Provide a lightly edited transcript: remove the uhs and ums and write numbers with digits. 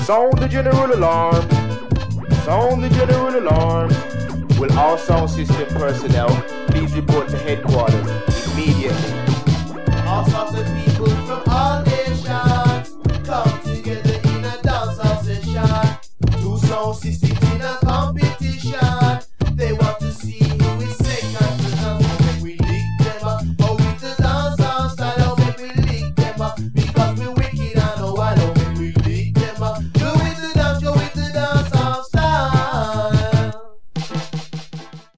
Sound the general alarm. Sound the general alarm. Will all sound system personnel please report to headquarters immediately? All sorts of people from all nations come together in a dancehall session. Two sound systems